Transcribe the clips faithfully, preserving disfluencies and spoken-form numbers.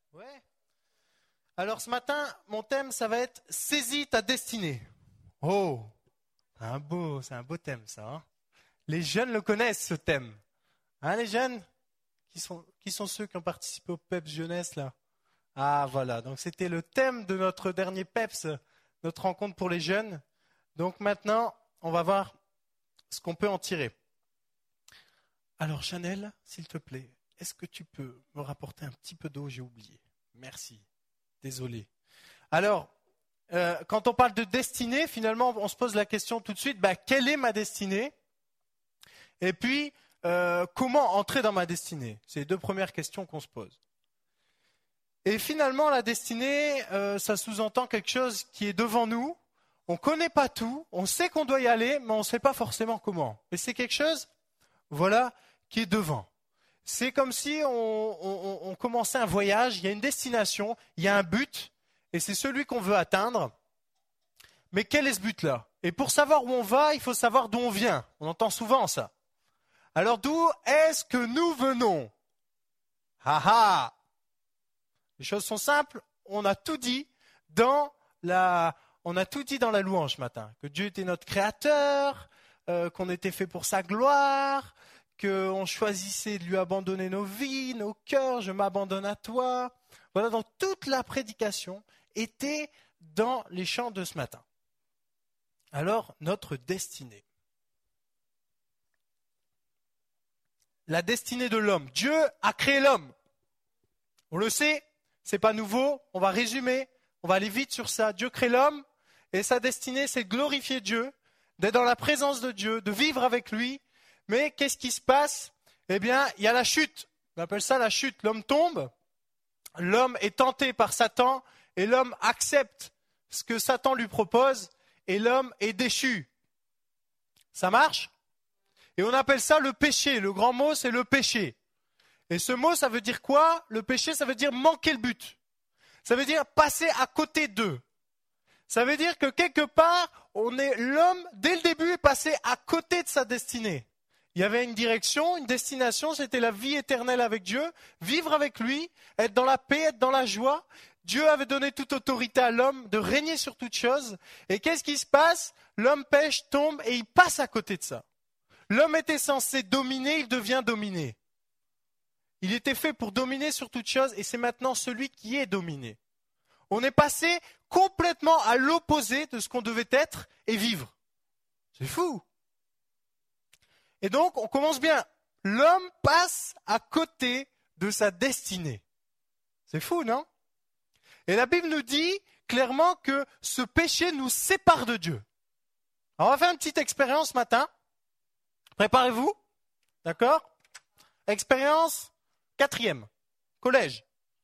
Ouais. Alors ce matin, mon thème, ça va être « Saisis ta destinée ». Oh, c'est un beau, c'est un beau thème ça. Hein, les jeunes le connaissent ce thème. Hein les jeunes qui sont, qui sont ceux qui ont participé au PEPS Jeunesse là? Ah voilà, donc c'était le thème de notre dernier PEPS, notre rencontre pour les jeunes. Donc maintenant, on va voir ce qu'on peut en tirer. Alors Chanel, s'il te plaît, est-ce que tu peux me rapporter un petit peu d'eau? J'ai oublié. Merci. Désolé. Alors, euh, quand on parle de destinée, finalement, on se pose la question tout de suite, bah, quelle est ma destinée? Et puis, euh, comment entrer dans ma destinée? C'est les deux premières questions qu'on se pose. Et finalement, la destinée, euh, ça sous-entend quelque chose qui est devant nous. On ne connaît pas tout, on sait qu'on doit y aller, mais on ne sait pas forcément comment. Et c'est quelque chose, voilà, qui est devant. C'est comme si on, on, on commençait un voyage, il y a une destination, il y a un but, et c'est celui qu'on veut atteindre. Mais quel est ce but-là? Et pour savoir où on va, il faut savoir d'où on vient. On entend souvent ça. Alors d'où est-ce que nous venons? Ah ah! Les choses sont simples, on a tout dit dans la, on a tout dit dans la louange ce matin. Que Dieu était notre créateur, euh, qu'on était fait pour sa gloire, qu'on choisissait de lui abandonner nos vies, nos cœurs, je m'abandonne à toi. Voilà, donc toute la prédication était dans les chants de ce matin. Alors, notre destinée. La destinée de l'homme. Dieu a créé l'homme. On le sait, c'est pas nouveau, on va résumer, on va aller vite sur ça. Dieu crée l'homme et sa destinée, c'est de glorifier Dieu, d'être dans la présence de Dieu, de vivre avec lui. Mais qu'est-ce qui se passe? Eh bien, il y a la chute. On appelle ça la chute. L'homme tombe, l'homme est tenté par Satan et l'homme accepte ce que Satan lui propose et l'homme est déchu. Ça marche? Et on appelle ça le péché. Le grand mot, c'est le péché. Et ce mot, ça veut dire quoi? Le péché, ça veut dire manquer le but. Ça veut dire passer à côté d'eux. Ça veut dire que quelque part, on est l'homme, dès le début, est passé à côté de sa destinée. Il y avait une direction, une destination, c'était la vie éternelle avec Dieu, vivre avec lui, être dans la paix, être dans la joie. Dieu avait donné toute autorité à l'homme de régner sur toute chose. Et qu'est-ce qui se passe? L'homme pêche, tombe et il passe à côté de ça. L'homme était censé dominer, il devient dominé. Il était fait pour dominer sur toute chose et c'est maintenant celui qui est dominé. On est passé complètement à l'opposé de ce qu'on devait être et vivre. C'est fou. Et donc, on commence bien. L'homme passe à côté de sa destinée. C'est fou, non? Et la Bible nous dit clairement que ce péché nous sépare de Dieu. Alors, on va faire une petite expérience ce matin. Préparez-vous. D'accord? Expérience quatrième, collège.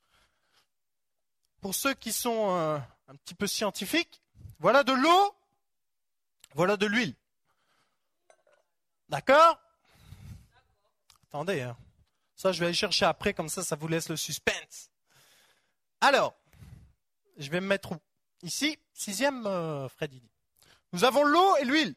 Pour ceux qui sont euh, un petit peu scientifiques, voilà de l'eau, voilà de l'huile. D'accord? Attendez, hein. Ça je vais aller chercher après, comme ça, ça vous laisse le suspense. Alors, je vais me mettre où? Ici, sixième, euh, Freddy. Nous avons l'eau et l'huile.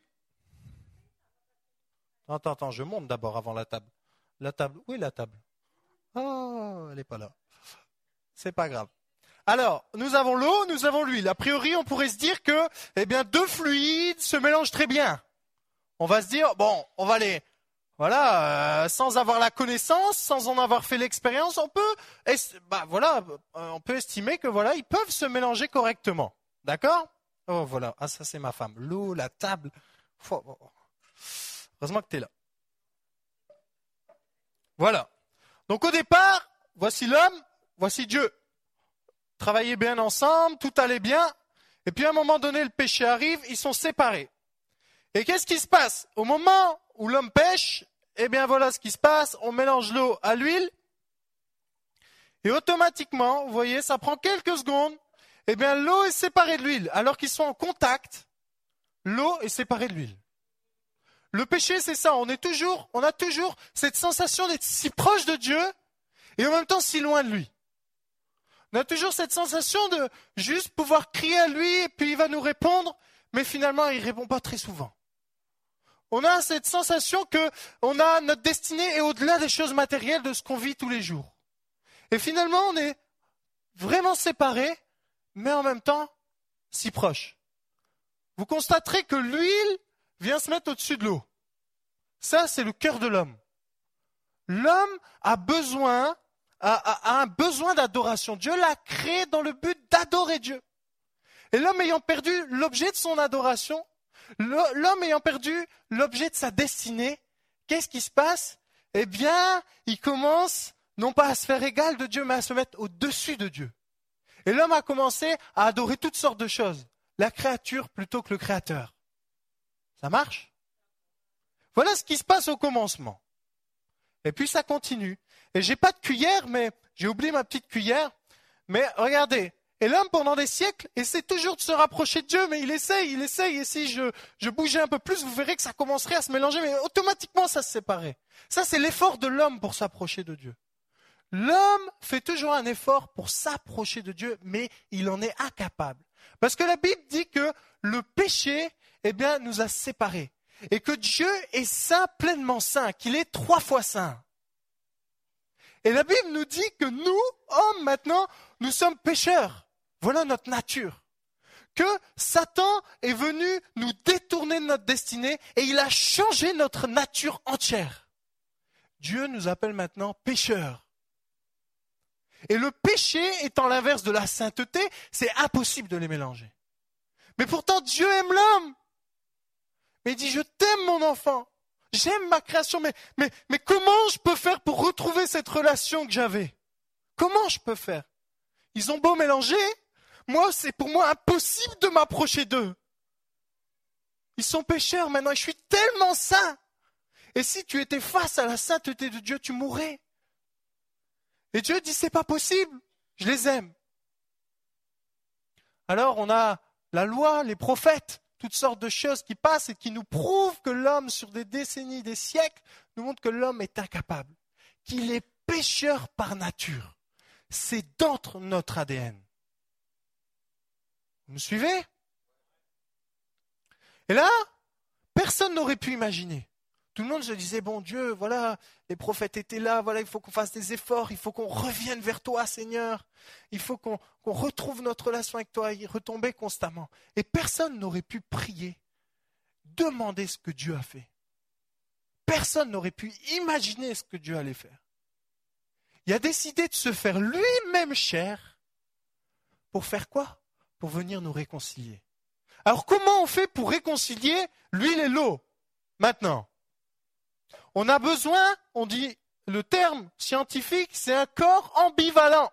Attends, attends, je monte d'abord avant la table. La table, où est la table? Oh, elle n'est pas là. C'est pas grave. Alors, nous avons l'eau, nous avons l'huile. A priori, on pourrait se dire que, eh bien, deux fluides se mélangent très bien. On va se dire, bon, on va les, voilà, euh, sans avoir la connaissance, sans en avoir fait l'expérience, on peut, est, bah voilà, euh, on peut estimer que voilà, ils peuvent se mélanger correctement. D'accord? Oh voilà, ah ça c'est ma femme. L'eau, la table. Oh, oh. Heureusement que tu es là. Voilà. Donc au départ, voici l'homme, voici Dieu. Travaillaient bien ensemble, tout allait bien. Et puis à un moment donné, le péché arrive, ils sont séparés. Et qu'est-ce qui se passe? Au moment où l'homme pêche, eh bien voilà ce qui se passe, on mélange l'eau à l'huile. Et automatiquement, vous voyez, ça prend quelques secondes, eh bien l'eau est séparée de l'huile. Alors qu'ils sont en contact, l'eau est séparée de l'huile. Le péché, c'est ça, on est toujours, on a toujours cette sensation d'être si proche de Dieu et en même temps si loin de lui. On a toujours cette sensation de juste pouvoir crier à lui et puis il va nous répondre, mais finalement il ne répond pas très souvent. On a cette sensation que on a notre destinée est au-delà des choses matérielles de ce qu'on vit tous les jours. Et finalement on est vraiment séparés, mais en même temps si proches. Vous constaterez que l'huile vient se mettre au-dessus de l'eau. Ça, c'est le cœur de l'homme. L'homme a besoin, a, a, a un besoin d'adoration. Dieu l'a créé dans le but d'adorer Dieu. Et l'homme ayant perdu l'objet de son adoration, l'homme ayant perdu l'objet de sa destinée, qu'est-ce qui se passe? Eh bien, il commence non pas à se faire égal de Dieu, mais à se mettre au-dessus de Dieu. Et l'homme a commencé à adorer toutes sortes de choses. La créature plutôt que le créateur. Ça marche? Voilà ce qui se passe au commencement. Et puis ça continue. Et j'ai pas de cuillère, mais j'ai oublié ma petite cuillère. Mais regardez, et l'homme pendant des siècles essaie toujours de se rapprocher de Dieu, mais il essaye, il essaye. Et si je, je bougeais un peu plus, vous verrez que ça commencerait à se mélanger, mais automatiquement ça se séparait. Ça, c'est l'effort de l'homme pour s'approcher de Dieu. L'homme fait toujours un effort pour s'approcher de Dieu, mais il en est incapable. Parce que la Bible dit que le péché, eh bien, nous a séparés. Et que Dieu est saint, pleinement saint, qu'il est trois fois saint. Et la Bible nous dit que nous, hommes, maintenant, nous sommes pécheurs. Voilà notre nature. Que Satan est venu nous détourner de notre destinée et il a changé notre nature entière. Dieu nous appelle maintenant pécheurs. Et le péché étant l'inverse de la sainteté, c'est impossible de les mélanger. Mais pourtant, Dieu aime l'homme. Mais il dit, je t'aime mon enfant. J'aime ma création, mais, mais, mais comment je peux faire pour retrouver cette relation que j'avais? Comment je peux faire? Ils ont beau mélanger, moi, c'est pour moi impossible de m'approcher d'eux. Ils sont pécheurs maintenant et je suis tellement saint. Et si tu étais face à la sainteté de Dieu, tu mourrais. Et Dieu dit, c'est pas possible, je les aime. Alors on a la loi, les prophètes, toutes sortes de choses qui passent et qui nous prouvent que l'homme, sur des décennies, des siècles, nous montre que l'homme est incapable, qu'il est pécheur par nature. C'est dans notre A D N. Vous me suivez? Et là, personne n'aurait pu imaginer. Tout le monde se disait, bon Dieu, voilà, les prophètes étaient là, voilà, il faut qu'on fasse des efforts, il faut qu'on revienne vers toi, Seigneur. Il faut qu'on, qu'on retrouve notre relation avec toi, y retomber constamment. Et personne n'aurait pu prier, demander ce que Dieu a fait. Personne n'aurait pu imaginer ce que Dieu allait faire. Il a décidé de se faire lui-même chair. Pour faire quoi? Pour venir nous réconcilier. Alors comment on fait pour réconcilier l'huile et l'eau? Maintenant, on a besoin, on dit, le terme scientifique, c'est un corps ambivalent.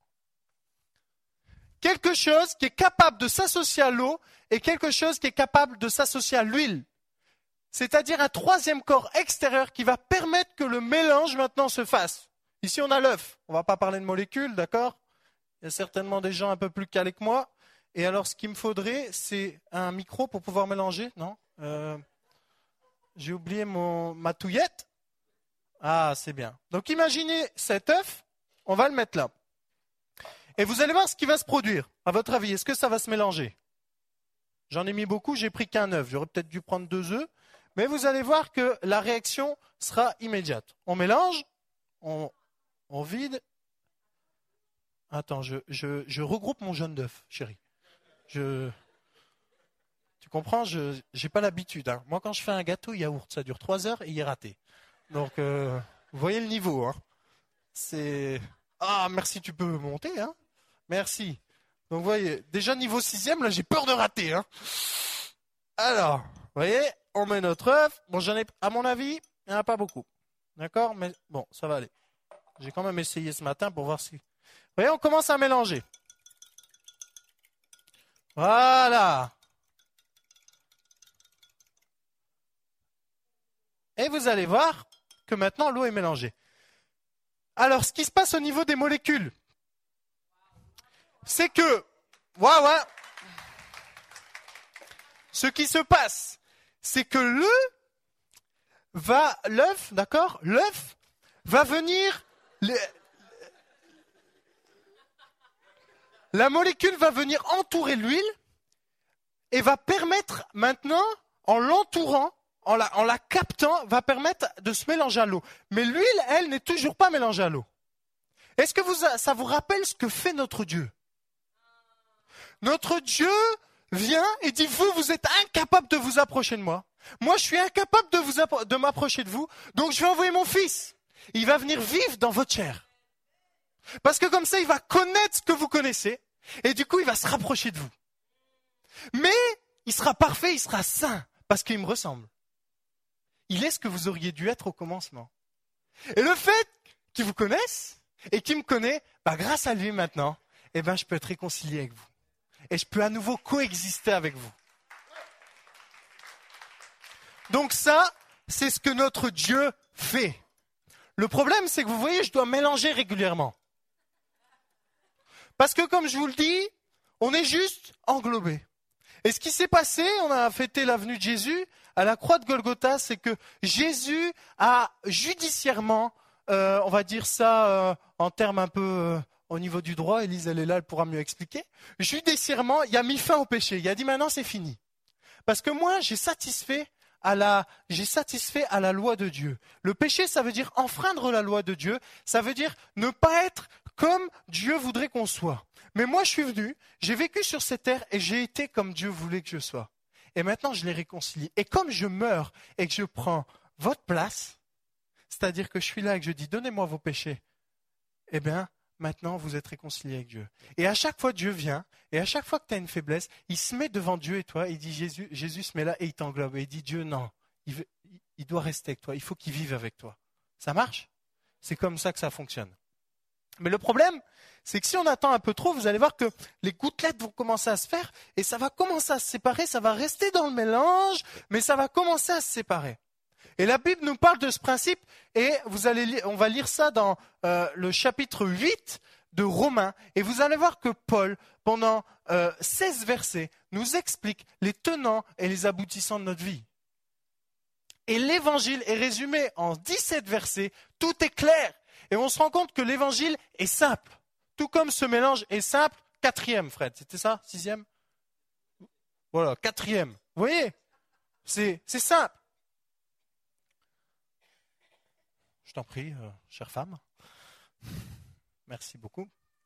Quelque chose qui est capable de s'associer à l'eau et quelque chose qui est capable de s'associer à l'huile. C'est-à-dire un troisième corps extérieur qui va permettre que le mélange maintenant se fasse. Ici, on a l'œuf. On ne va pas parler de molécules, d'accord? Il y a certainement des gens un peu plus calés que moi. Et alors, ce qu'il me faudrait, c'est un micro pour pouvoir mélanger, non? euh, J'ai oublié mon, ma touillette. Ah, c'est bien. Donc, imaginez cet œuf. On va le mettre là. Et vous allez voir ce qui va se produire. À votre avis, est-ce que ça va se mélanger? J'en ai mis beaucoup, j'ai pris qu'un œuf. J'aurais peut-être dû prendre deux œufs. Mais vous allez voir que la réaction sera immédiate. On mélange, on, on vide. Attends, je, je, je regroupe mon jaune d'œuf, chérie. Je... Tu comprends, je n'ai pas l'habitude. Hein. Moi, quand je fais un gâteau yaourt, ça dure trois heures et il est raté. Donc, euh, vous voyez le niveau. Hein. C'est... Ah, merci, tu peux monter. Hein. Merci. Donc, vous voyez, déjà niveau sixième, là, j'ai peur de rater. Hein. Alors, vous voyez, on met notre œuf. Bon, j'en ai, à mon avis, il n'y en a pas beaucoup. D'accord? Mais bon, ça va aller. J'ai quand même essayé ce matin pour voir si... Vous voyez, on commence à mélanger. Voilà. Et vous allez voir que maintenant l'eau est mélangée. Alors, ce qui se passe au niveau des molécules, c'est que, ouais, ouais, ce qui se passe, c'est que le va, l'œuf, d'accord, l'œuf va venir, le, la molécule va venir entourer l'huile et va permettre maintenant, en l'entourant, En la, en la captant, va permettre de se mélanger à l'eau. Mais l'huile, elle, n'est toujours pas mélangée à l'eau. Est-ce que vous, ça vous rappelle ce que fait notre Dieu? Notre Dieu vient et dit, vous, vous êtes incapable de vous approcher de moi. Moi, je suis incapable de, vous appro- de m'approcher de vous, donc je vais envoyer mon fils. Il va venir vivre dans votre chair. Parce que comme ça, il va connaître ce que vous connaissez, et du coup, il va se rapprocher de vous. Mais il sera parfait, il sera saint, parce qu'il me ressemble. Il est ce que vous auriez dû être au commencement. Et le fait qu'il vous connaisse, et qu'il me connaît, bah, grâce à lui maintenant, eh ben, je peux être réconcilié avec vous. Et je peux à nouveau coexister avec vous. Donc ça, c'est ce que notre Dieu fait. Le problème, c'est que vous voyez, je dois mélanger régulièrement. Parce que comme je vous le dis, on est juste englobé. Et ce qui s'est passé, on a fêté la venue de Jésus à la croix de Golgotha, c'est que Jésus a judiciairement, euh, on va dire ça euh, en termes un peu euh, au niveau du droit, Élise elle est là, elle pourra mieux expliquer, judiciairement, il a mis fin au péché. Il a dit maintenant c'est fini. Parce que moi, j'ai satisfait à la, j'ai satisfait à la loi de Dieu. Le péché, ça veut dire enfreindre la loi de Dieu, ça veut dire ne pas être comme Dieu voudrait qu'on soit. Mais moi, je suis venu, j'ai vécu sur cette terre et j'ai été comme Dieu voulait que je sois. Et maintenant, je les réconcilie. Et comme je meurs et que je prends votre place, c'est-à-dire que je suis là et que je dis, donnez-moi vos péchés, eh bien, maintenant, vous êtes réconciliés avec Dieu. Et à chaque fois, Dieu vient, et à chaque fois que tu as une faiblesse, il se met devant Dieu et toi, il dit, Jésus, Jésus se met là et il t'englobe. Et il dit, Dieu, non, il, veut, il doit rester avec toi, il faut qu'il vive avec toi. Ça marche? C'est comme ça que ça fonctionne. Mais le problème, c'est que si on attend un peu trop, vous allez voir que les gouttelettes vont commencer à se faire et ça va commencer à se séparer, ça va rester dans le mélange, mais ça va commencer à se séparer. Et la Bible nous parle de ce principe et vous allez, on va lire ça dans euh, le chapitre huit de Romains. Et vous allez voir que Paul, pendant euh, seize versets, nous explique les tenants et les aboutissants de notre vie. Et l'évangile est résumé en dix-sept versets, tout est clair. Et on se rend compte que l'évangile est simple. Tout comme ce mélange est simple, quatrième, Fred, c'était ça, sixième? Voilà, quatrième. Vous voyez, c'est, c'est simple. Je t'en prie, euh, chère femme. Merci beaucoup.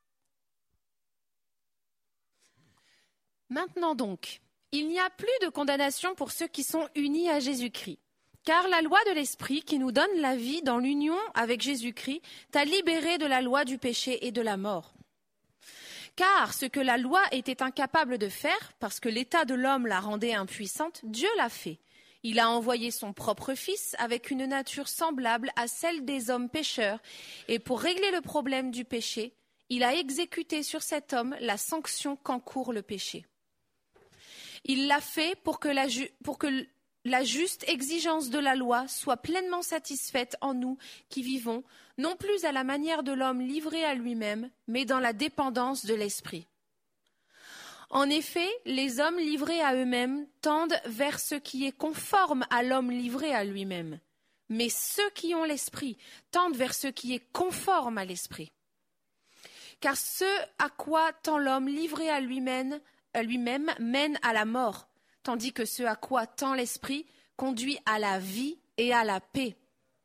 Maintenant donc, il n'y a plus de condamnation pour ceux qui sont unis à Jésus-Christ. Car la loi de l'Esprit qui nous donne la vie dans l'union avec Jésus-Christ t'a libéré de la loi du péché et de la mort. Car ce que la loi était incapable de faire, parce que l'état de l'homme la rendait impuissante, Dieu l'a fait. Il a envoyé son propre Fils avec une nature semblable à celle des hommes pécheurs, et pour régler le problème du péché, il a exécuté sur cet homme la sanction qu'encourt le péché. Il l'a fait pour que la, ju- pour que la juste exigence de la loi soit pleinement satisfaite en nous qui vivons, non plus à la manière de l'homme livré à lui-même, mais dans la dépendance de l'esprit. En effet, les hommes livrés à eux-mêmes tendent vers ce qui est conforme à l'homme livré à lui-même, mais ceux qui ont l'esprit tendent vers ce qui est conforme à l'esprit. Car ce à quoi tend l'homme livré à lui-même, à lui-même mène à la mort, tandis que ce à quoi tend l'esprit conduit à la vie et à la paix.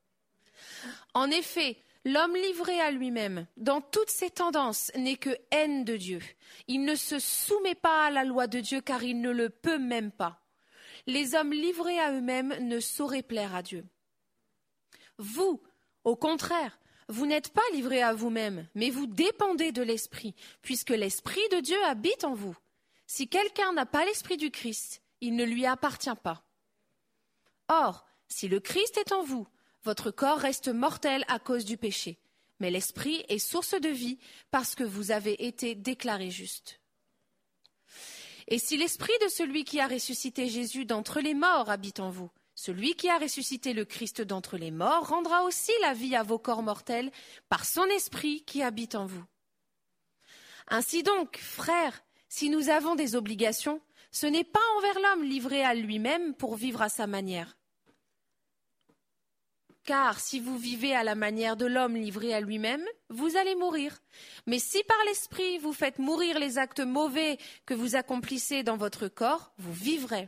En effet, l'homme livré à lui-même, dans toutes ses tendances, n'est que haine de Dieu. Il ne se soumet pas à la loi de Dieu car il ne le peut même pas. Les hommes livrés à eux-mêmes ne sauraient plaire à Dieu. Vous, au contraire, vous n'êtes pas livrés à vous-même, mais vous dépendez de l'Esprit, puisque l'Esprit de Dieu habite en vous. Si quelqu'un n'a pas l'Esprit du Christ, il ne lui appartient pas. Or, si le Christ est en vous, votre corps reste mortel à cause du péché, mais l'Esprit est source de vie parce que vous avez été déclarés justes. Et si l'Esprit de celui qui a ressuscité Jésus d'entre les morts habite en vous, celui qui a ressuscité le Christ d'entre les morts rendra aussi la vie à vos corps mortels par son Esprit qui habite en vous. Ainsi donc, frères, si nous avons des obligations, ce n'est pas envers l'homme livré à lui-même pour vivre à sa manière. Car si vous vivez à la manière de l'homme livré à lui-même, vous allez mourir. Mais si par l'Esprit vous faites mourir les actes mauvais que vous accomplissez dans votre corps, vous vivrez.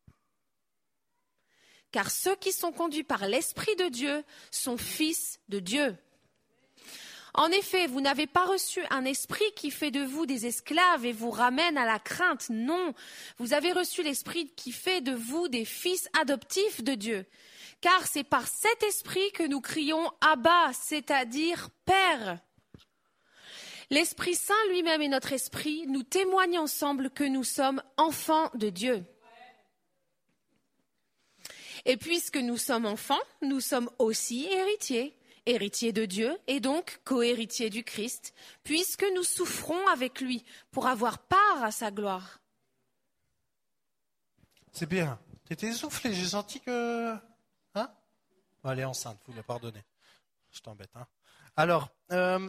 Car ceux qui sont conduits par l'Esprit de Dieu sont fils de Dieu. En effet, vous n'avez pas reçu un esprit qui fait de vous des esclaves et vous ramène à la crainte. Non, vous avez reçu l'esprit qui fait de vous des fils adoptifs de Dieu. Car c'est par cet esprit que nous crions « Abba », c'est-à-dire « Père ». L'Esprit Saint lui-même et notre esprit nous témoignent ensemble que nous sommes enfants de Dieu. Et puisque nous sommes enfants, nous sommes aussi héritiers, héritiers de Dieu et donc co-héritiers du Christ, puisque nous souffrons avec lui pour avoir part à sa gloire. C'est bien. T'étais essoufflé, j'ai senti que... Hein? Bon, elle est enceinte, vous la pardonnez. Je t'embête. Hein? Alors, euh...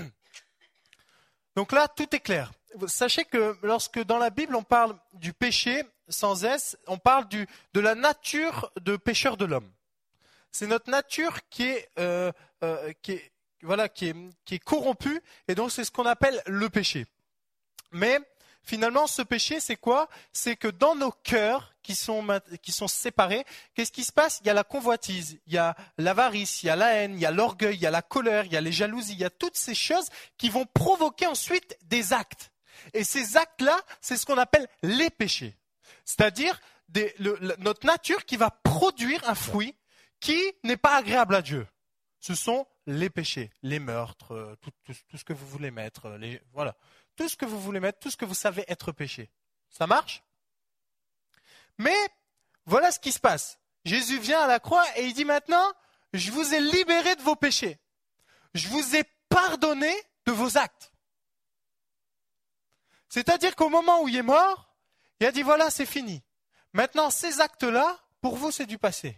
donc là, tout est clair. Sachez que lorsque dans la Bible, on parle du péché sans S, on parle du, de la nature de pécheur de l'homme. C'est notre nature qui est, euh, euh, qui est, voilà, qui est, qui est corrompue, et donc c'est ce qu'on appelle le péché. Mais finalement, ce péché, c'est quoi? C'est que dans nos cœurs qui sont, qui sont séparés, qu'est-ce qui se passe? Il y a la convoitise, il y a l'avarice, il y a la haine, il y a l'orgueil, il y a la colère, il y a les jalousies, il y a toutes ces choses qui vont provoquer ensuite des actes. Et ces actes-là, c'est ce qu'on appelle les péchés. C'est-à-dire des, le, le, notre nature qui va produire un fruit qui n'est pas agréable à Dieu. Ce sont les péchés, les meurtres, tout, tout, tout ce que vous voulez mettre, les, voilà. Tout ce que vous voulez mettre, tout ce que vous savez être péché. Ça marche? Mais voilà ce qui se passe. Jésus vient à la croix et il dit maintenant, je vous ai libéré de vos péchés. Je vous ai pardonné de vos actes. C'est-à-dire qu'au moment où il est mort, il a dit voilà, c'est fini. Maintenant, ces actes-là, pour vous, c'est du passé.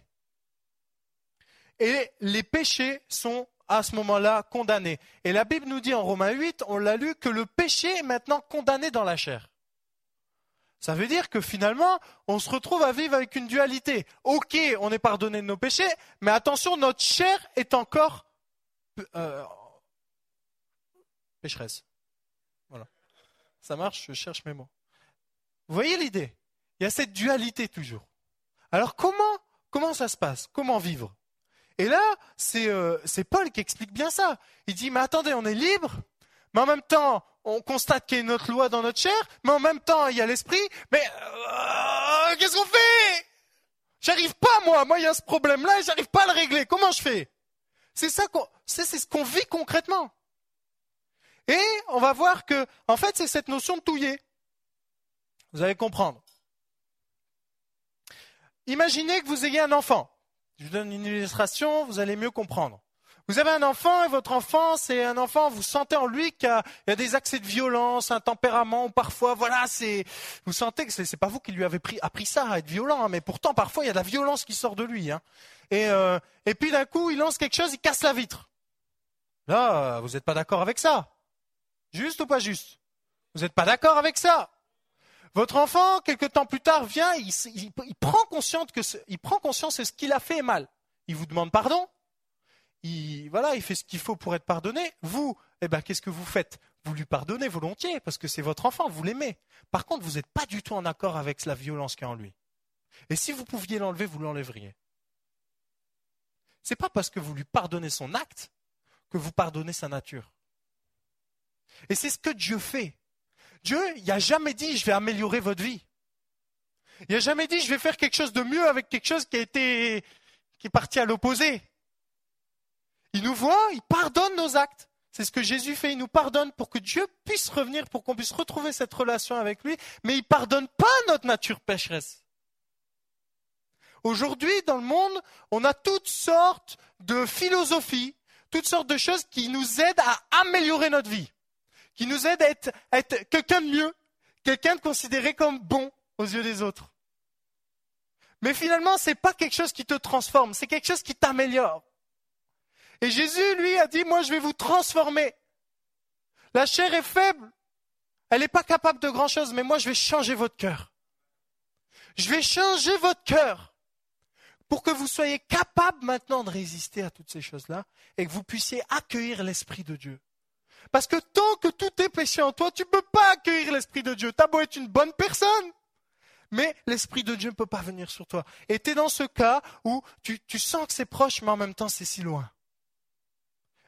Et les péchés sont à ce moment-là condamnés. Et la Bible nous dit en Romains huit, on l'a lu, que le péché est maintenant condamné dans la chair. Ça veut dire que finalement, on se retrouve à vivre avec une dualité. Ok, on est pardonné de nos péchés, mais attention, notre chair est encore euh, pécheresse. Voilà. Ça marche, je cherche mes mots. Vous voyez l'idée? Il y a cette dualité toujours. Alors comment, comment ça se passe? Comment vivre? Et là, c'est, euh, c'est Paul qui explique bien ça. Il dit, mais attendez, on est libre, mais en même temps, on constate qu'il y a une autre loi dans notre chair, mais en même temps, il y a l'esprit, mais euh, qu'est-ce qu'on fait? J'arrive pas, moi, moi, il y a ce problème-là et j'arrive pas à le régler. Comment je fais? C'est ça qu'on, c'est, c'est ce qu'on vit concrètement. Et on va voir que, en fait, c'est cette notion de touiller. Vous allez comprendre. Imaginez que vous ayez un enfant. Je vous donne une illustration, vous allez mieux comprendre. Vous avez un enfant et votre enfant, c'est un enfant, vous sentez en lui qu'il y a, il y a des accès de violence, un tempérament, ou parfois, voilà, c'est, vous sentez que c'est, c'est pas vous qui lui avez pris, appris ça à être violent, hein, mais pourtant, parfois, il y a de la violence qui sort de lui. Hein. Et, euh, et puis d'un coup, il lance quelque chose, il casse la vitre. Là, vous n'êtes pas d'accord avec ça? Juste ou pas juste? Vous n'êtes pas d'accord avec ça? Votre enfant, quelque temps plus tard, vient, il, il, il prend conscience que ce, il prend conscience que ce qu'il a fait est mal. Il vous demande pardon. Il, voilà, il fait ce qu'il faut pour être pardonné. Vous, eh ben, qu'est-ce que vous faites? Vous lui pardonnez volontiers parce que c'est votre enfant, vous l'aimez. Par contre, vous n'êtes pas du tout en accord avec la violence qu'il y a en lui. Et si vous pouviez l'enlever, vous l'enlèveriez. C'est pas parce que vous lui pardonnez son acte que vous pardonnez sa nature. Et c'est ce que Dieu fait. Dieu, il n'a jamais dit, je vais améliorer votre vie. Il n'a jamais dit, je vais faire quelque chose de mieux avec quelque chose qui a été, qui est parti à l'opposé. Il nous voit, il pardonne nos actes. C'est ce que Jésus fait, il nous pardonne pour que Dieu puisse revenir, pour qu'on puisse retrouver cette relation avec lui, mais il ne pardonne pas notre nature pécheresse. Aujourd'hui, dans le monde, on a toutes sortes de philosophies, toutes sortes de choses qui nous aident à améliorer notre vie, qui nous aident à être, à être quelqu'un de mieux, quelqu'un de considéré comme bon aux yeux des autres. Mais finalement, ce n'est pas quelque chose qui te transforme, c'est quelque chose qui t'améliore. Et Jésus, lui, a dit, moi, je vais vous transformer. La chair est faible, elle n'est pas capable de grand-chose, mais moi, je vais changer votre cœur. Je vais changer votre cœur pour que vous soyez capable maintenant de résister à toutes ces choses-là et que vous puissiez accueillir l'Esprit de Dieu. Parce que tant que tout est péché en toi, tu ne peux pas accueillir l'Esprit de Dieu. Tu as beau être une bonne personne, mais l'Esprit de Dieu ne peut pas venir sur toi. Et tu es dans ce cas où tu, tu sens que c'est proche, mais en même temps, c'est si loin.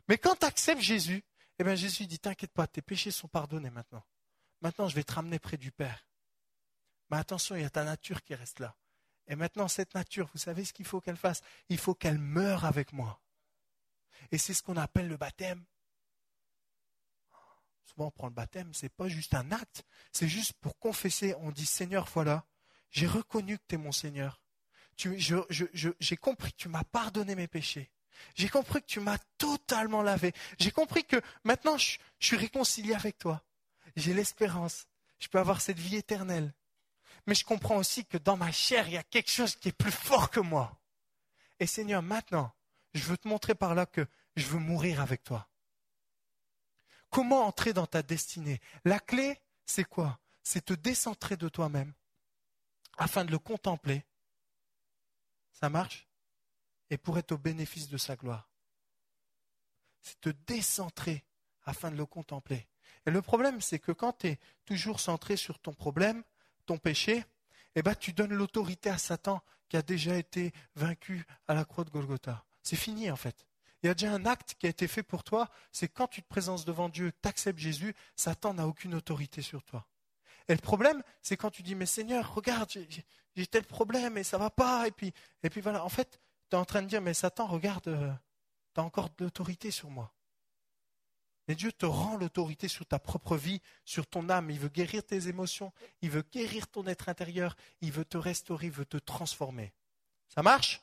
Mais quand tu acceptes Jésus, eh bien Jésus dit, t'inquiète pas, tes péchés sont pardonnés maintenant. Maintenant, je vais te ramener près du Père. Mais attention, il y a ta nature qui reste là. Et maintenant, cette nature, vous savez ce qu'il faut qu'elle fasse? Il faut qu'elle meure avec moi. Et c'est ce qu'on appelle le baptême. Souvent, on prend le baptême, ce n'est pas juste un acte. C'est juste pour confesser. On dit, Seigneur, voilà, j'ai reconnu que tu es mon Seigneur. Tu, je, je, je, j'ai compris que tu m'as pardonné mes péchés. J'ai compris que tu m'as totalement lavé. J'ai compris que maintenant, je, je suis réconcilié avec toi. J'ai l'espérance. Je peux avoir cette vie éternelle. Mais je comprends aussi que dans ma chair, il y a quelque chose qui est plus fort que moi. Et Seigneur, maintenant, je veux te montrer par là que je veux mourir avec toi. Comment entrer dans ta destinée? La clé, c'est quoi? C'est te décentrer de toi-même afin de le contempler. Ça marche? Et pour être au bénéfice de sa gloire. C'est te décentrer afin de le contempler. Et le problème, c'est que quand tu es toujours centré sur ton problème, ton péché, eh ben, tu donnes l'autorité à Satan qui a déjà été vaincu à la croix de Golgotha. C'est fini en fait. Il y a déjà un acte qui a été fait pour toi, c'est quand tu te présentes devant Dieu, tu acceptes Jésus, Satan n'a aucune autorité sur toi. Et le problème, c'est quand tu dis, mais Seigneur, regarde, j'ai, j'ai tel problème et ça va pas, et puis, et puis voilà, en fait, tu es en train de dire, mais Satan, regarde, euh, tu as encore de l'autorité sur moi. Mais Dieu te rend l'autorité sur ta propre vie, sur ton âme. Il veut guérir tes émotions, il veut guérir ton être intérieur, il veut te restaurer, il veut te transformer. Ça marche?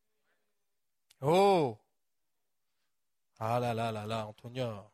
Oh! Ah là là là là, Antonia.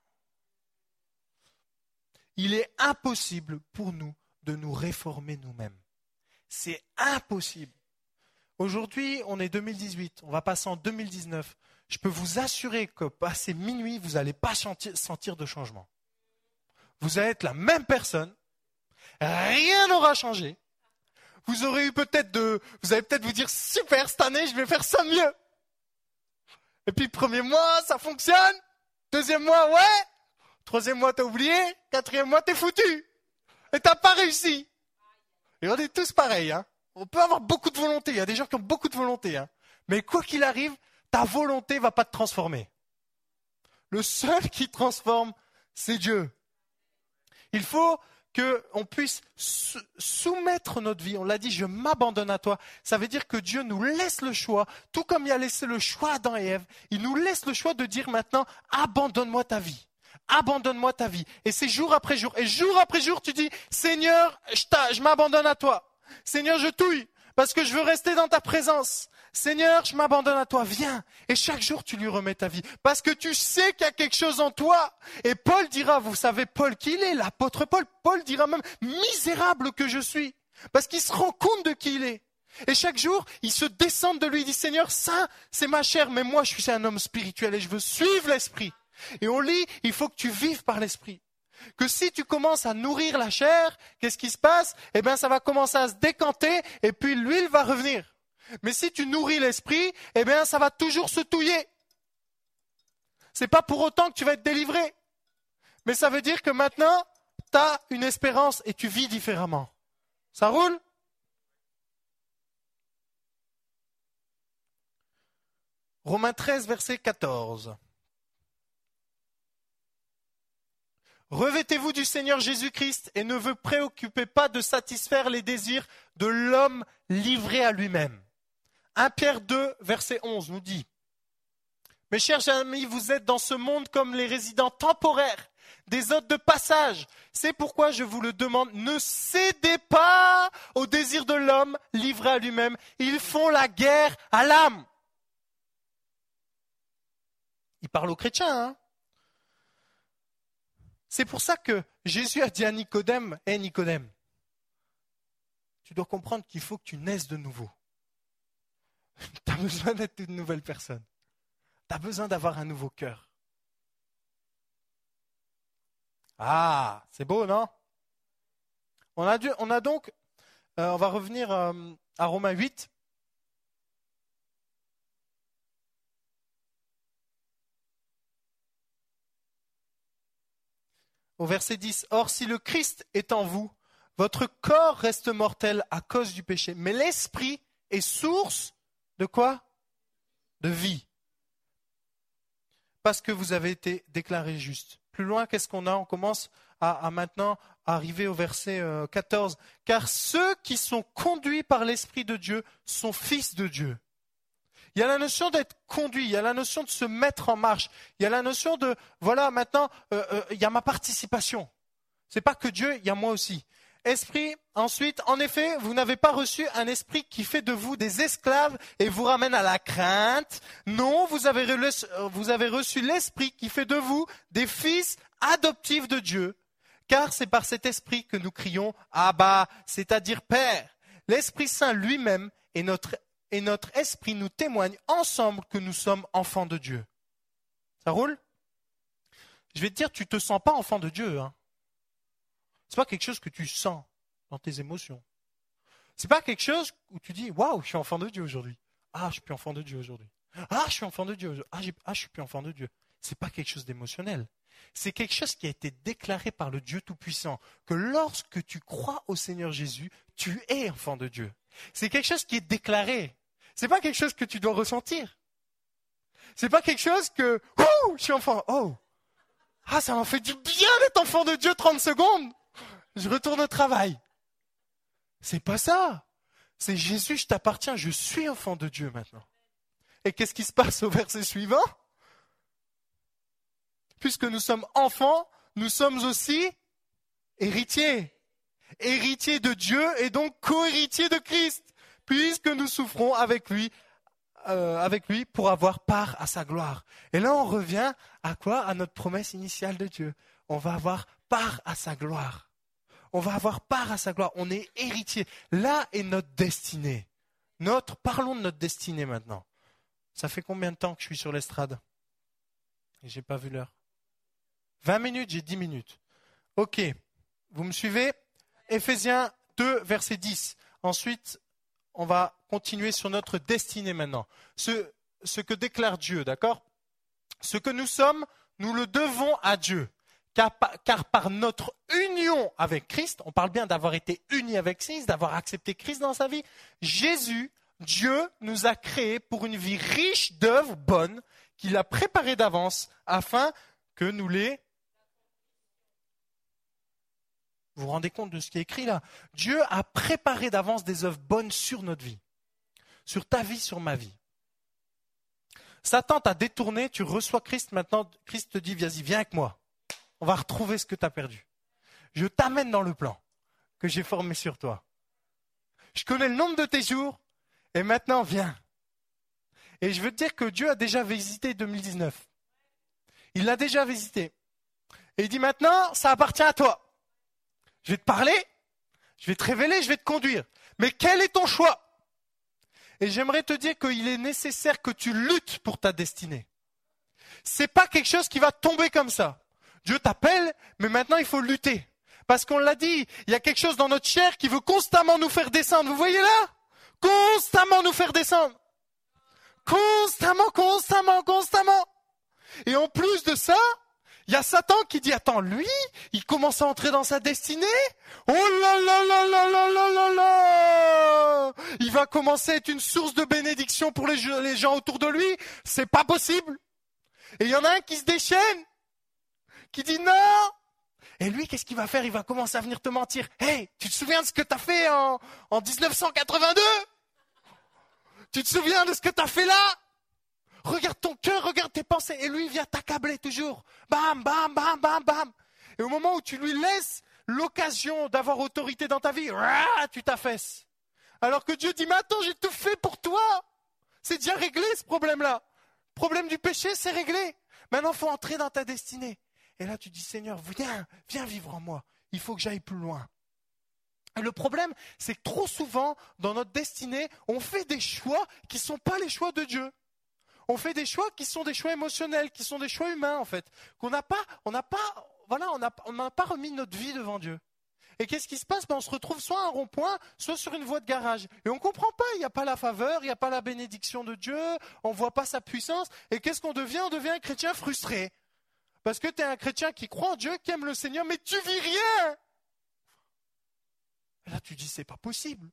Il est impossible pour nous de nous réformer nous-mêmes. C'est impossible. Aujourd'hui, on est deux mille dix-huit, on va passer en deux mille dix-neuf. Je peux vous assurer que passé minuit, vous n'allez pas sentir de changement. Vous allez être la même personne, rien n'aura changé. Vous aurez eu peut-être de, vous allez peut-être vous dire super, cette année je vais faire ça mieux. Et puis premier mois, ça fonctionne. Deuxième mois, ouais. Troisième mois, t'as oublié. Quatrième mois, t'es foutu. Et t'as pas réussi. Et on est tous pareils, hein. On peut avoir beaucoup de volonté. Il y a des gens qui ont beaucoup de volonté, hein. Mais quoi qu'il arrive, ta volonté va pas te transformer. Le seul qui transforme, c'est Dieu. Il faut qu'on puisse soumettre notre vie. On l'a dit, je m'abandonne à toi. Ça veut dire que Dieu nous laisse le choix, tout comme il a laissé le choix à Adam et Ève. Il nous laisse le choix de dire maintenant, abandonne-moi ta vie. Abandonne-moi ta vie. Et c'est jour après jour. Et jour après jour, tu dis, Seigneur, je, je m'abandonne à toi. Seigneur, je touille parce que je veux rester dans ta présence. Seigneur, je m'abandonne à toi, viens. Et chaque jour, tu lui remets ta vie. Parce que tu sais qu'il y a quelque chose en toi. Et Paul dira, vous savez Paul qui il est, l'apôtre Paul. Paul dira même, misérable que je suis. Parce qu'il se rend compte de qui il est. Et chaque jour, il se descend de lui, il dit, Seigneur, ça, c'est ma chair, mais moi, je suis un homme spirituel et je veux suivre l'esprit. Et on lit, il faut que tu vives par l'esprit. Que si tu commences à nourrir la chair, qu'est-ce qui se passe? Eh bien, ça va commencer à se décanter et puis l'huile va revenir. Mais si tu nourris l'esprit, eh bien, ça va toujours se touiller. C'est pas pour autant que tu vas être délivré. Mais ça veut dire que maintenant, tu as une espérance et tu vis différemment. Ça roule? Romains treize, verset quatorze. Revêtez-vous du Seigneur Jésus-Christ et ne vous préoccupez pas de satisfaire les désirs de l'homme livré à lui-même. un Pierre deux, verset onze nous dit, « Mes chers amis, vous êtes dans ce monde comme les résidents temporaires, des hôtes de passage. C'est pourquoi je vous le demande, ne cédez pas aux désirs de l'homme livré à lui-même. Ils font la guerre à l'âme. » Il parle aux chrétiens, hein. C'est pour ça que Jésus a dit à Nicodème, « Hé Nicodème, tu dois comprendre qu'il faut que tu naisses de nouveau. Tu as besoin d'être une nouvelle personne. Tu as besoin d'avoir un nouveau cœur. » Ah, c'est beau, non? On a, dû, on a donc, euh, on va revenir euh, à Romains huit. Au verset dix, « Or, si le Christ est en vous, votre corps reste mortel à cause du péché, mais l'esprit est source de quoi? De vie. parce que vous avez été déclarés justes. Plus loin, qu'est-ce qu'on a? On commence à, à maintenant arriver au verset euh, quatorze. Car ceux qui sont conduits par l'Esprit de Dieu sont fils de Dieu. Il y a la notion d'être conduit, il y a la notion de se mettre en marche, il y a la notion de, voilà, maintenant, euh, euh, il y a ma participation. C'est pas que Dieu, il y a moi aussi. Esprit, ensuite, en effet, vous n'avez pas reçu un esprit qui fait de vous des esclaves et vous ramène à la crainte. Non, vous avez, reçu, vous avez reçu l'esprit qui fait de vous des fils adoptifs de Dieu. Car c'est par cet esprit que nous crions « Abba », c'est-à-dire « Père ». L'Esprit Saint lui-même et notre, et notre esprit nous témoignent ensemble que nous sommes enfants de Dieu. Ça roule? Je vais te dire, tu ne te sens pas enfant de Dieu, hein. C'est pas quelque chose que tu sens dans tes émotions. C'est pas quelque chose où tu dis, waouh, je suis enfant de Dieu aujourd'hui. Ah, je suis plus enfant de Dieu aujourd'hui. Ah, je suis enfant de Dieu aujourd'hui. Ah, j'ai... ah, je suis plus enfant de Dieu. C'est pas quelque chose d'émotionnel. C'est quelque chose qui a été déclaré par le Dieu Tout-Puissant. Que lorsque tu crois au Seigneur Jésus, tu es enfant de Dieu. C'est quelque chose qui est déclaré. C'est pas quelque chose que tu dois ressentir. C'est pas quelque chose que, ouh, je suis enfant. Oh, ah, ça m'en fait du bien d'être enfant de Dieu trente secondes. Je retourne au travail. C'est pas ça. C'est Jésus, je t'appartiens, je suis enfant de Dieu maintenant. Et qu'est-ce qui se passe au verset suivant? Puisque nous sommes enfants, nous sommes aussi héritiers. Héritiers de Dieu et donc co-héritiers de Christ. Puisque nous souffrons avec lui, euh, avec lui pour avoir part à sa gloire. Et là, on revient à quoi? À notre promesse initiale de Dieu. On va avoir part à sa gloire. On va avoir part à sa gloire. On est héritier. Là est notre destinée. Notre, parlons de notre destinée maintenant. Ça fait combien de temps que je suis sur l'estrade? Et j'ai pas vu l'heure. vingt minutes, j'ai dix minutes. Ok. Vous me suivez? Éphésiens deux, verset dix. Ensuite, on va continuer sur notre destinée maintenant. Ce, ce que déclare Dieu, d'accord? Ce que nous sommes, nous le devons à Dieu. Car, car par notre union avec Christ, on parle bien d'avoir été unis avec Christ, d'avoir accepté Christ dans sa vie, Jésus, Dieu nous a créés pour une vie riche d'œuvres bonnes qu'il a préparées d'avance afin que nous les... Vous vous rendez compte de ce qui est écrit là? Dieu a préparé d'avance des œuvres bonnes sur notre vie, sur ta vie, sur ma vie. Satan t'a détourné, tu reçois Christ, maintenant Christ te dit, vas-y, viens avec moi. On va retrouver ce que tu as perdu. Je t'amène dans le plan que j'ai formé sur toi. Je connais le nombre de tes jours et maintenant viens. Et je veux te dire que Dieu a déjà visité deux mille dix-neuf. Il l'a déjà visité. Et il dit maintenant, ça appartient à toi. Je vais te parler, je vais te révéler, je vais te conduire. Mais quel est ton choix? Et j'aimerais te dire qu'il est nécessaire que tu luttes pour ta destinée. C'est pas quelque chose qui va tomber comme ça. Dieu t'appelle, mais maintenant il faut lutter. Parce qu'on l'a dit, il y a quelque chose dans notre chair qui veut constamment nous faire descendre. Vous voyez là? Constamment nous faire descendre. Constamment, constamment, constamment. Et en plus de ça, il y a Satan qui dit, attends, lui, il commence à entrer dans sa destinée. Oh là là là là là là là là! Il va commencer à être une source de bénédiction pour les, les gens autour de lui. C'est pas possible. Et il y en a un qui se déchaîne, qui dit non. Et lui, qu'est-ce qu'il va faire? Il va commencer à venir te mentir. Hey, tu te souviens de ce que tu as fait en, en dix-neuf cent quatre-vingt-deux? Tu te souviens de ce que tu as fait là? Regarde ton cœur, regarde tes pensées. Et lui, il vient t'accabler toujours. Bam, bam, bam, bam, bam. Et au moment où tu lui laisses l'occasion d'avoir autorité dans ta vie, rah, tu t'affaisses. Alors que Dieu dit, mais attends, j'ai tout fait pour toi. C'est déjà réglé ce problème-là. Le problème du péché, c'est réglé. Maintenant, il faut entrer dans ta destinée. Et là, tu dis, Seigneur, viens, viens vivre en moi. Il faut que j'aille plus loin. Et le problème, c'est que trop souvent, dans notre destinée, on fait des choix qui ne sont pas les choix de Dieu. On fait des choix qui sont des choix émotionnels, qui sont des choix humains, en fait. Qu'on n'a pas, on n'a pas, voilà, on n'a on n'a pas remis notre vie devant Dieu. Et qu'est-ce qui se passe? Ben, on se retrouve soit à un rond-point, soit sur une voie de garage. Et on ne comprend pas, il n'y a pas la faveur, il n'y a pas la bénédiction de Dieu, on ne voit pas sa puissance. Et qu'est-ce qu'on devient? On devient un chrétien frustré. Parce que tu es un chrétien qui croit en Dieu, qui aime le Seigneur, mais tu vis rien. Et là, tu dis, c'est pas possible.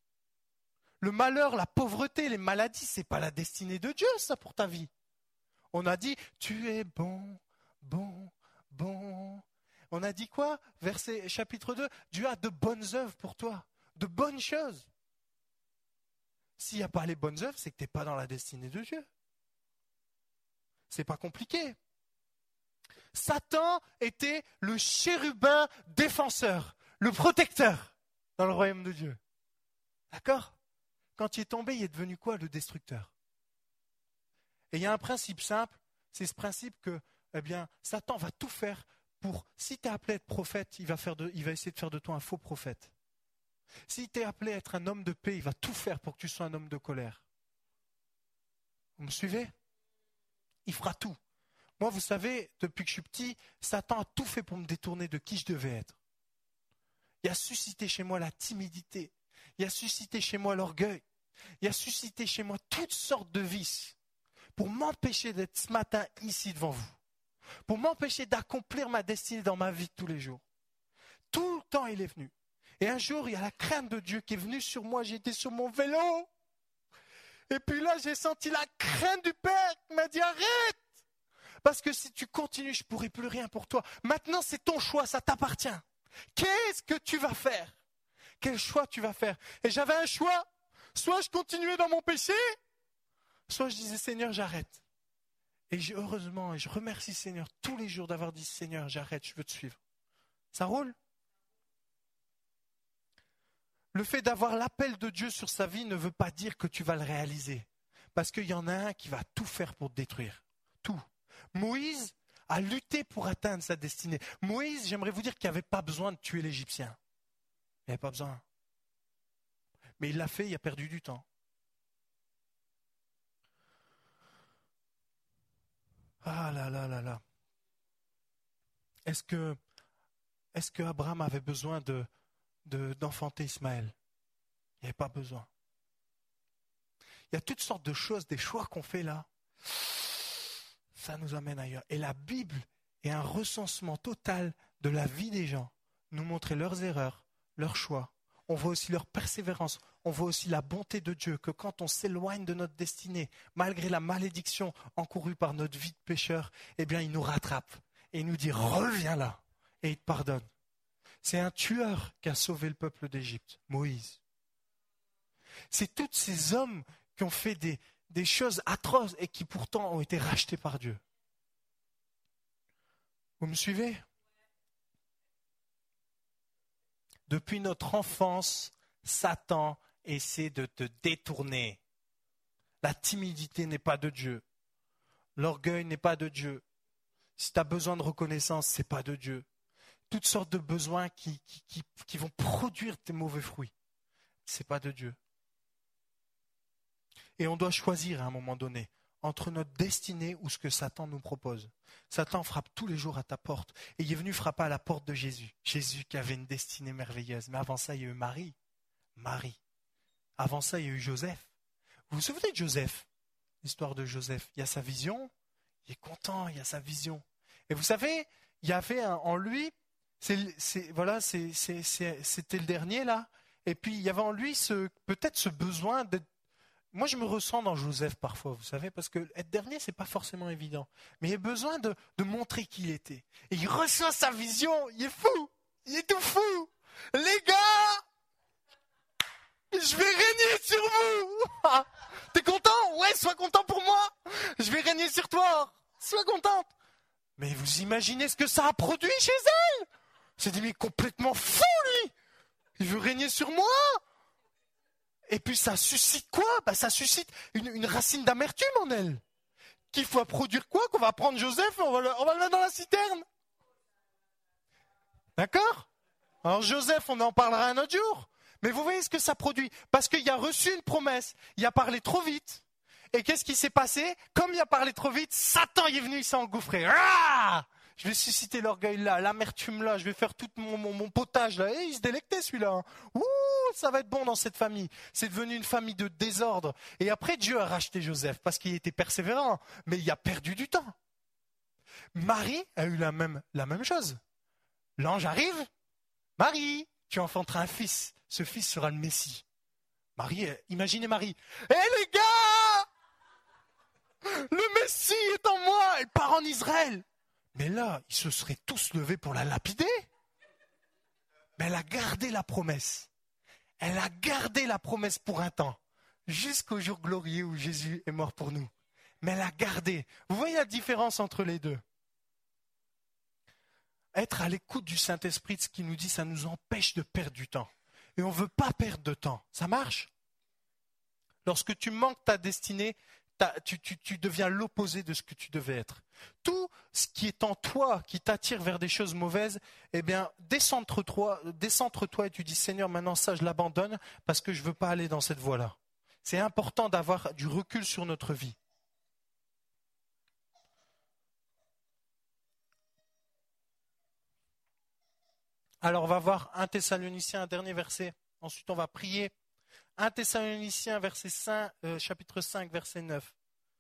Le malheur, la pauvreté, les maladies, c'est pas la destinée de Dieu, ça, pour ta vie. On a dit, tu es bon, bon, bon. On a dit quoi? Verset chapitre deux, Dieu a de bonnes œuvres pour toi, de bonnes choses. S'il n'y a pas les bonnes œuvres, c'est que tu n'es pas dans la destinée de Dieu. C'est pas compliqué. Satan était le chérubin défenseur, le protecteur dans le royaume de Dieu. D'accord? Quand il est tombé, il est devenu quoi? Le destructeur. Et il y a un principe simple, c'est ce principe que, eh bien, Satan va tout faire pour, si tu es appelé à être prophète, il va, faire de, il va essayer de faire de toi un faux prophète. Si tu es appelé à être un homme de paix, il va tout faire pour que tu sois un homme de colère. Vous me suivez? Il fera tout. Moi, vous savez, depuis que je suis petit, Satan a tout fait pour me détourner de qui je devais être. Il a suscité chez moi la timidité. Il a suscité chez moi l'orgueil. Il a suscité chez moi toutes sortes de vices pour m'empêcher d'être ce matin ici devant vous. Pour m'empêcher d'accomplir ma destinée dans ma vie de tous les jours. Tout le temps, il est venu. Et un jour, il y a la crainte de Dieu qui est venue sur moi. J'étais sur mon vélo. Et puis là, j'ai senti la crainte du Père qui m'a dit « Arrête !» Parce que si tu continues, je ne pourrai plus rien pour toi. Maintenant, c'est ton choix, ça t'appartient. Qu'est-ce que tu vas faire? Quel choix tu vas faire? Et j'avais un choix. Soit je continuais dans mon péché, soit je disais « Seigneur, j'arrête ». Et j'ai, heureusement, et je remercie Seigneur tous les jours d'avoir dit « Seigneur, j'arrête, je veux te suivre ». Ça roule? Le fait d'avoir l'appel de Dieu sur sa vie ne veut pas dire que tu vas le réaliser. Parce qu'il y en a un qui va tout faire pour te détruire. Tout. Moïse a lutté pour atteindre sa destinée. Moïse, j'aimerais vous dire qu'il n'avait pas besoin de tuer l'Égyptien. Il n'avait pas besoin. Mais il l'a fait, il a perdu du temps. Ah là là là là. Est-ce que, est-ce que Abraham avait besoin de, de, d'enfanter Ismaël? Il n'y avait pas besoin. Il y a toutes sortes de choses, des choix qu'on fait là. Ça nous amène ailleurs. Et la Bible est un recensement total de la vie des gens. Nous montrer leurs erreurs, leurs choix. On voit aussi leur persévérance. On voit aussi la bonté de Dieu, que quand on s'éloigne de notre destinée, malgré la malédiction encourue par notre vie de pécheur, eh bien, il nous rattrape. Et il nous dit, reviens là. Et il te pardonne. C'est un tueur qui a sauvé le peuple d'Égypte, Moïse. C'est tous ces hommes qui ont fait des, des choses atroces et qui pourtant ont été rachetés par Dieu. Vous me suivez? Depuis notre enfance, Satan essaie de te détourner. La timidité n'est pas de Dieu. L'orgueil n'est pas de Dieu. Si tu as besoin de reconnaissance, ce n'est pas de Dieu. Toutes sortes de besoins qui, qui, qui, qui vont produire tes mauvais fruits. Ce n'est pas de Dieu. Et on doit choisir à un moment donné entre notre destinée ou ce que Satan nous propose. Satan frappe tous les jours à ta porte. Et il est venu frapper à la porte de Jésus. Jésus qui avait une destinée merveilleuse. Mais avant ça, il y a eu Marie. Marie. Avant ça, il y a eu Joseph. Vous vous souvenez de Joseph? L'histoire de Joseph. Il y a sa vision. Il est content, il y a sa vision. Et vous savez, il y avait un, en lui, c'est, c'est, voilà, c'est, c'est, c'est, c'était le dernier là. Et puis il y avait en lui ce, peut-être ce besoin d'être. Moi, je me ressens dans Joseph parfois, vous savez, parce que être dernier, c'est pas forcément évident. Mais il a besoin de, de montrer qui il était. Et il reçoit sa vision. Il est fou. Il est tout fou. Les gars, je vais régner sur vous. T'es content? Ouais, sois content pour moi. Je vais régner sur toi. Sois contente. Mais vous imaginez ce que ça a produit chez elle? C'est dit, mais complètement fou, lui. Il veut régner sur moi. Et puis ça suscite quoi? Bah, ça suscite une, une racine d'amertume en elle. Qu'il faut produire quoi? Qu'on va prendre Joseph et on va, le, on va le mettre dans la citerne. D'accord? Alors Joseph, on en parlera un autre jour. Mais vous voyez ce que ça produit? Parce qu'il a reçu une promesse. Il a parlé trop vite. Et qu'est-ce qui s'est passé? Comme il a parlé trop vite, Satan est venu, il s'est engouffré. Ah! Je vais susciter l'orgueil là, l'amertume là, je vais faire tout mon, mon, mon potage là. Et il se délectait celui-là. Hein. Ouh, ça va être bon dans cette famille. C'est devenu une famille de désordre. Et après, Dieu a racheté Joseph parce qu'il était persévérant. Mais il a perdu du temps. Marie a eu la même, la même chose. L'ange arrive. Marie, tu enfanteras un fils. Ce fils sera le Messie. Marie, imaginez Marie. Hé hey, les gars! Le Messie est en moi, elle part en Israël. Mais là, ils se seraient tous levés pour la lapider. Mais elle a gardé la promesse. Elle a gardé la promesse pour un temps, jusqu'au jour glorieux où Jésus est mort pour nous. Mais elle a gardé. Vous voyez la différence entre les deux? Être à l'écoute du Saint-Esprit, ce qui nous dit, ça nous empêche de perdre du temps. Et on ne veut pas perdre de temps. Ça marche? Lorsque tu manques ta destinée, tu, tu, tu deviens l'opposé de ce que tu devais être. Tout ce qui est en toi, qui t'attire vers des choses mauvaises, eh bien, décentre-toi, décentre-toi et tu dis, Seigneur, maintenant ça, je l'abandonne parce que je ne veux pas aller dans cette voie-là. C'est important d'avoir du recul sur notre vie. Alors, on va voir un Thessaloniciens, un dernier verset. Ensuite, on va prier. un Thessaloniciens, verset cinq, euh, chapitre cinq, verset neuf.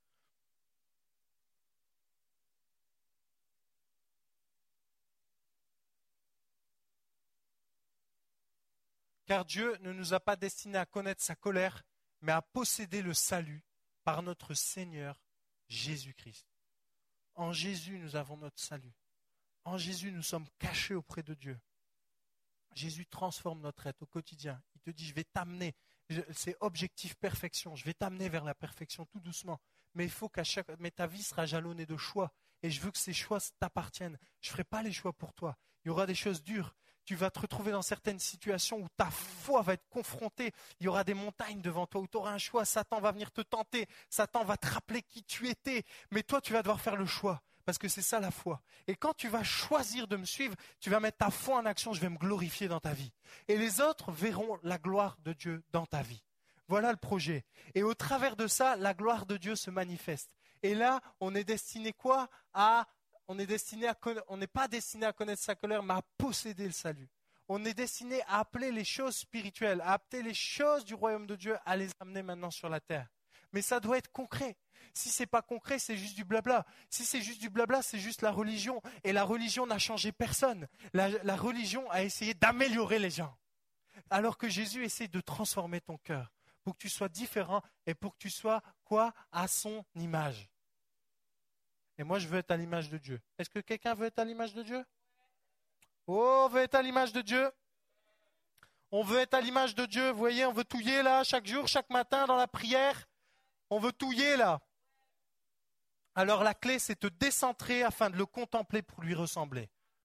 Car Dieu ne nous a pas destinés à connaître sa colère, mais à posséder le salut par notre Seigneur Jésus-Christ. En Jésus, nous avons notre salut. En Jésus, nous sommes cachés auprès de Dieu. Jésus transforme notre être au quotidien. Il te dit, je vais t'amener, c'est objectif perfection, je vais t'amener vers la perfection tout doucement. Mais il faut qu'à chaque, mais ta vie sera jalonnée de choix. Et je veux que ces choix t'appartiennent. Je ne ferai pas les choix pour toi. Il y aura des choses dures. Tu vas te retrouver dans certaines situations où ta foi va être confrontée. Il y aura des montagnes devant toi où tu auras un choix. Satan va venir te tenter. Satan va te rappeler qui tu étais. Mais toi, tu vas devoir faire le choix. Parce que c'est ça la foi. Et quand tu vas choisir de me suivre, tu vas mettre ta foi en action, je vais me glorifier dans ta vie. Et les autres verront la gloire de Dieu dans ta vie. Voilà le projet. Et au travers de ça, la gloire de Dieu se manifeste. Et là, on est destiné quoi? À, on est destiné à, on n'est pas destiné à connaître sa colère, mais à posséder le salut. On est destiné à appeler les choses spirituelles, à appeler les choses du royaume de Dieu, à les amener maintenant sur la terre. Mais ça doit être concret. Si ce n'est pas concret, c'est juste du blabla. Si c'est juste du blabla, c'est juste la religion. Et la religion n'a changé personne. La, la religion a essayé d'améliorer les gens. Alors que Jésus essaie de transformer ton cœur pour que tu sois différent et pour que tu sois quoi? À son image. Et moi, je veux être à l'image de Dieu. Est-ce que quelqu'un veut être à l'image de Dieu? Oh, on veut être à l'image de Dieu. On veut être à l'image de Dieu. Vous voyez, on veut touiller là, chaque jour, chaque matin dans la prière. On veut touiller là. Alors la clé, c'est te décentrer afin de le contempler pour lui ressembler.